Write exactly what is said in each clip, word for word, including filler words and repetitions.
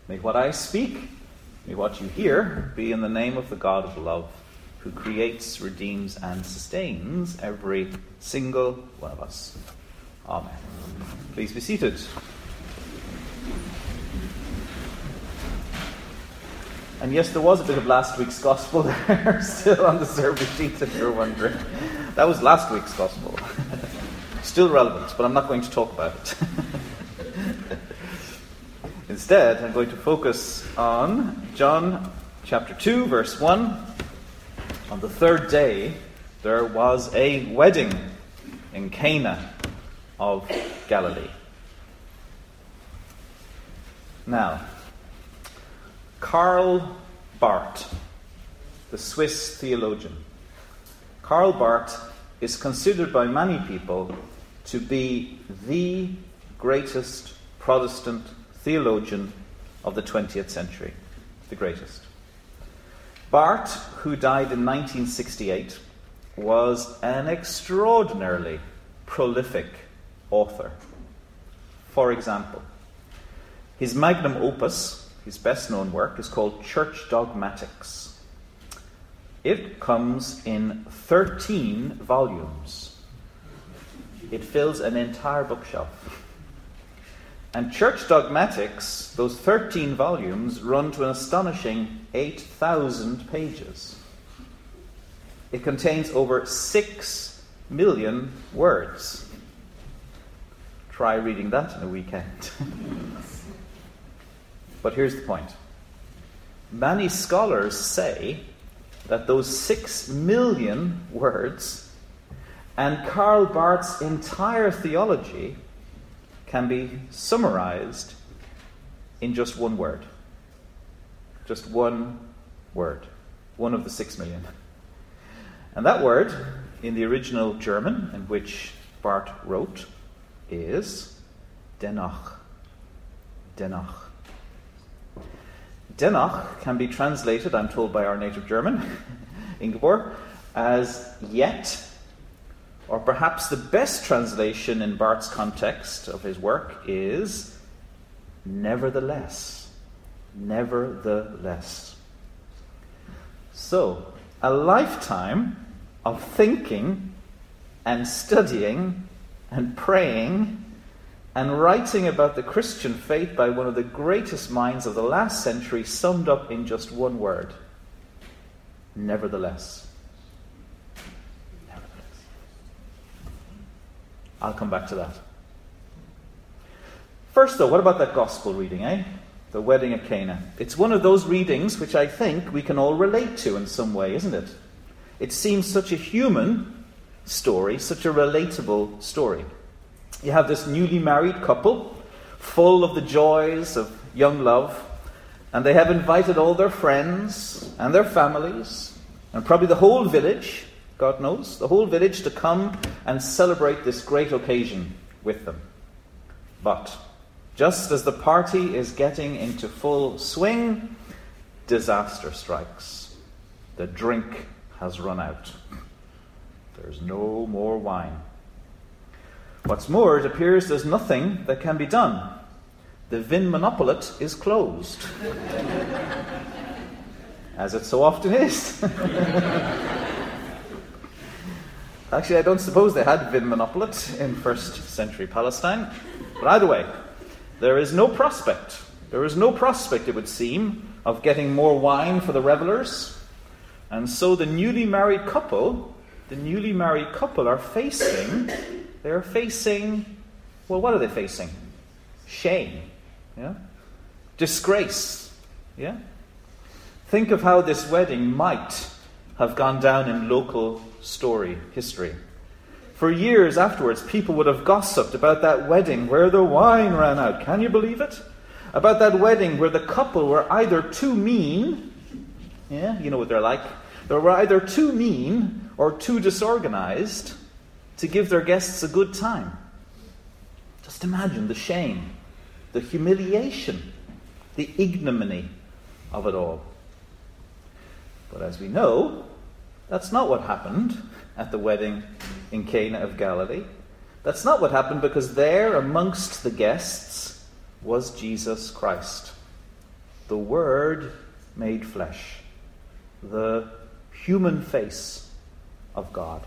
May what I speak, may what you hear, be in the name of the God of love, who creates, redeems, and sustains every single one of us. Amen. Please be seated. And yes, there was a bit of last week's gospel there, still on the service sheet, if you're wondering. That was last week's gospel. Still relevant, but I'm not going to talk about it. Instead, I'm going to focus on John chapter two, verse one. On the third day, there was a wedding in Cana of Galilee. Now, Karl Barth, the Swiss theologian. Karl Barth is considered by many people to be the greatest Protestant theologian of the twentieth century. The greatest. Barth, who died in nineteen sixty-eight, was an extraordinarily prolific author. For example, his magnum opus, his best-known work, is called Church Dogmatics. It comes in thirteen volumes. It fills an entire bookshelf. And Church Dogmatics, those thirteen volumes, run to an astonishing eight thousand pages. It contains over six million words. Try reading that in a weekend. But here's the point. Many scholars say that those six million words and Karl Barth's entire theology can be summarized in just one word. Just one word. One of the six million. And that word, in the original German in which Barth wrote, is Dennoch. Dennoch. Dennoch can be translated, I'm told by our native German, Ingeborg, as yet, or perhaps the best translation in Barth's context of his work is nevertheless. Nevertheless. So, a lifetime of thinking and studying and praying and writing about the Christian faith by one of the greatest minds of the last century, summed up in just one word. Nevertheless. Nevertheless. I'll come back to that. First though, what about that gospel reading, eh? The wedding at Cana. It's one of those readings which I think we can all relate to in some way, isn't it? It seems such a human story, such a relatable story. You have this newly married couple, full of the joys of young love, and they have invited all their friends and their families, and probably the whole village, God knows, the whole village to come and celebrate this great occasion with them. But just as the party is getting into full swing, disaster strikes. The drink has run out. There's no more wine. What's more, it appears there's nothing that can be done. The Vin Monopolet is closed. As it so often is. Actually, I don't suppose they had Vin Monopolet in first century Palestine. But either way, there is no prospect. There is no prospect, it would seem, of getting more wine for the revelers. And so the newly married couple, the newly married couple are facing... They're facing, well, what are they facing? Shame, yeah? Disgrace, yeah? Think of how this wedding might have gone down in local story history. For years afterwards, people would have gossiped about that wedding where the wine ran out. Can you believe it? About that wedding where the couple were either too mean, yeah, you know what they're like. They were either too mean or too disorganized to give their guests a good time. Just imagine the shame, the humiliation, the ignominy of it all. But as we know, that's not what happened at the wedding in Cana of Galilee. That's not what happened, because there amongst the guests was Jesus Christ. the Word made flesh, the human face of God.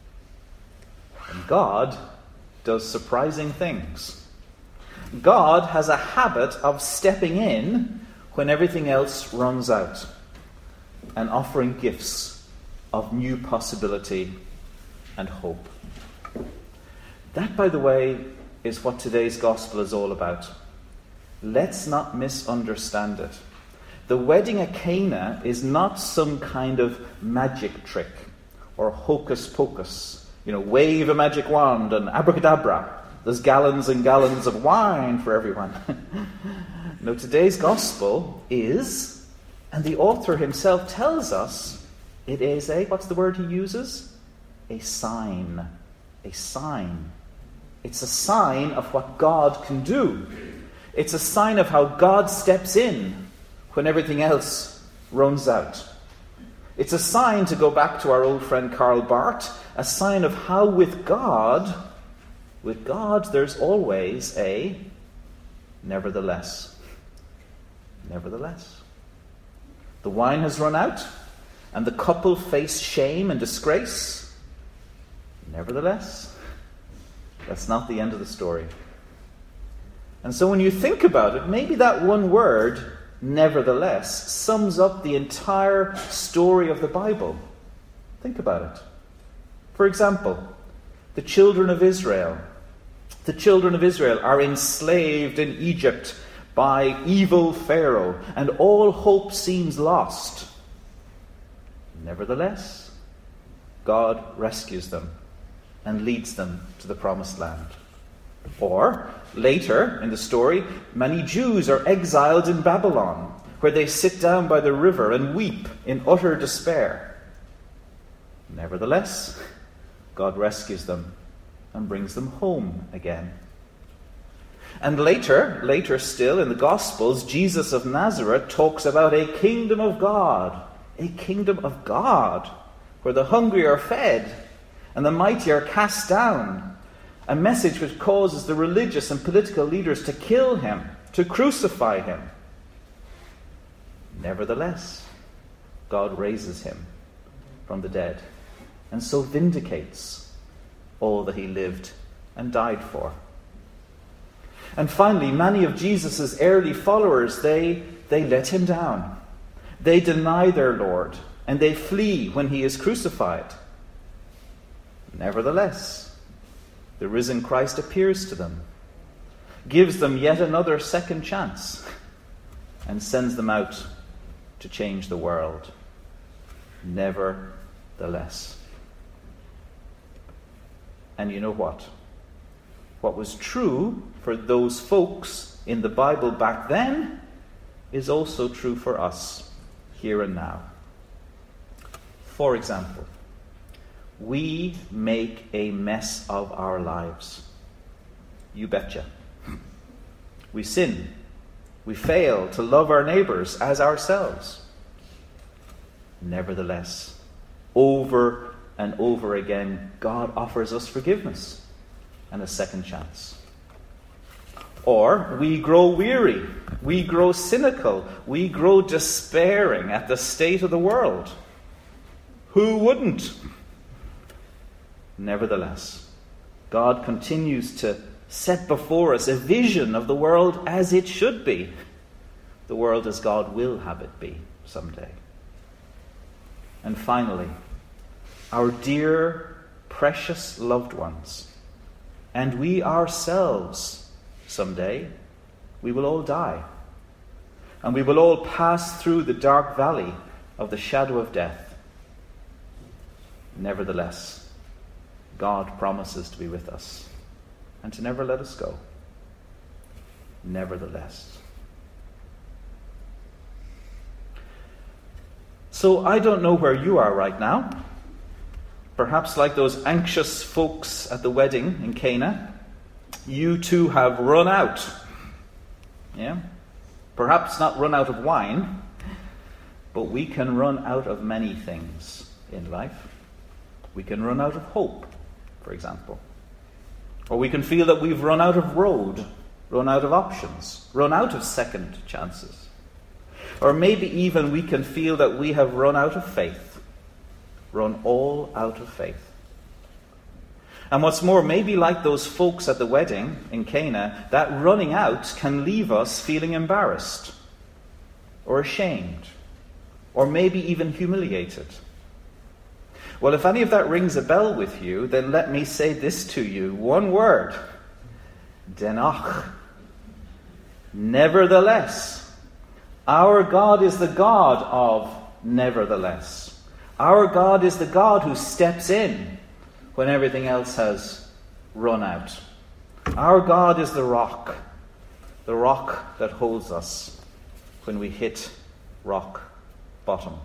And God does surprising things. God has a habit of stepping in when everything else runs out and offering gifts of new possibility and hope. That, by the way, is what today's gospel is all about. Let's not misunderstand it. The wedding at Cana is not some kind of magic trick or hocus pocus. You know, wave a magic wand and abracadabra. There's gallons and gallons of wine for everyone. No, today's gospel is, and the author himself tells us, it is a, what's the word he uses? A sign. A sign. It's a sign of what God can do. It's a sign of how God steps in when everything else runs out. It's a sign, to go back to our old friend Karl Barth, a sign of how with God, with God there's always a nevertheless. Nevertheless. The wine has run out, and the couple face shame and disgrace. Nevertheless, that's not the end of the story. And so when you think about it, maybe that one word, nevertheless, sums up the entire story of the Bible. Think about it. For example, the children of Israel. The children of Israel are enslaved in Egypt by evil Pharaoh, and all hope seems lost. Nevertheless, God rescues them and leads them to the promised land. Or, later in the story, many Jews are exiled in Babylon, where they sit down by the river and weep in utter despair. Nevertheless, God rescues them and brings them home again. And later, later still in the Gospels, Jesus of Nazareth talks about a kingdom of God, a kingdom of God, where the hungry are fed and the mighty are cast down. A message which causes the religious and political leaders to kill him, to crucify him. Nevertheless, God raises him from the dead, and so vindicates all that he lived and died for. And finally, many of Jesus' early followers, they, they let him down. They deny their Lord, and they flee when he is crucified. Nevertheless, the risen Christ appears to them, gives them yet another second chance, and sends them out to change the world. Nevertheless. And you know what? What was true for those folks in the Bible back then is also true for us here and now. For example, we make a mess of our lives. You betcha. We sin. We fail to love our neighbors as ourselves. Nevertheless, over and over again, God offers us forgiveness and a second chance. Or we grow weary, we grow cynical, we grow despairing at the state of the world. Who wouldn't? Nevertheless, God continues to set before us a vision of the world as it should be. The world as God will have it be someday. And finally, our dear, precious loved ones, and we ourselves, someday, we will all die. And we will all pass through the dark valley of the shadow of death. Nevertheless, God promises to be with us and to never let us go. Nevertheless. So I don't know where you are right now. Perhaps like those anxious folks at the wedding in Cana, you too have run out. Yeah? Perhaps not run out of wine, but we can run out of many things in life. We can run out of hope, for example. Or we can feel that we've run out of road, run out of options, run out of second chances. Or maybe even we can feel that we have run out of faith. Run all out of faith. And what's more, maybe like those folks at the wedding in Cana, that running out can leave us feeling embarrassed or ashamed or maybe even humiliated. Well, if any of that rings a bell with you, then let me say this to you. One word. Denach. Nevertheless. Our God is the God of nevertheless. Our God is the God who steps in when everything else has run out. Our God is the rock, the rock that holds us when we hit rock bottom.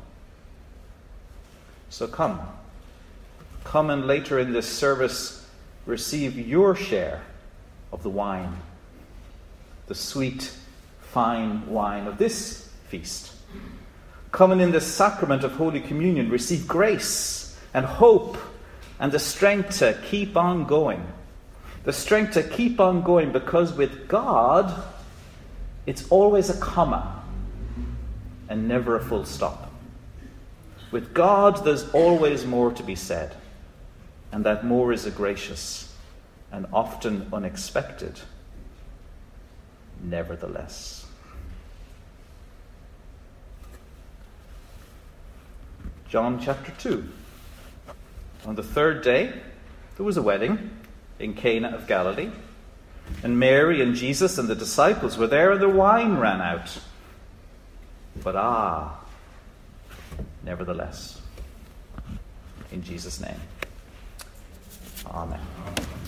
So come, come and later in this service receive your share of the wine, the sweet, fine wine of this feast. Come and in the sacrament of Holy Communion receive grace and hope and the strength to keep on going. The strength to keep on going, because with God, it's always a comma and never a full stop. With God, there's always more to be said, and that more is a gracious and often unexpected nevertheless. John chapter two. On the third day, there was a wedding in Cana of Galilee, and Mary and Jesus and the disciples were there, and the wine ran out. But ah, nevertheless, in Jesus' name, amen.